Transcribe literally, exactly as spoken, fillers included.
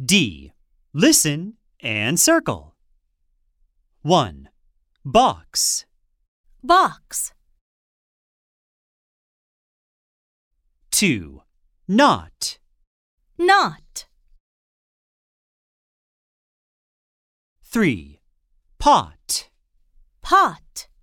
D. Listen and circle. one. Box. Box. two. Not. Not. three. Pot. Pot.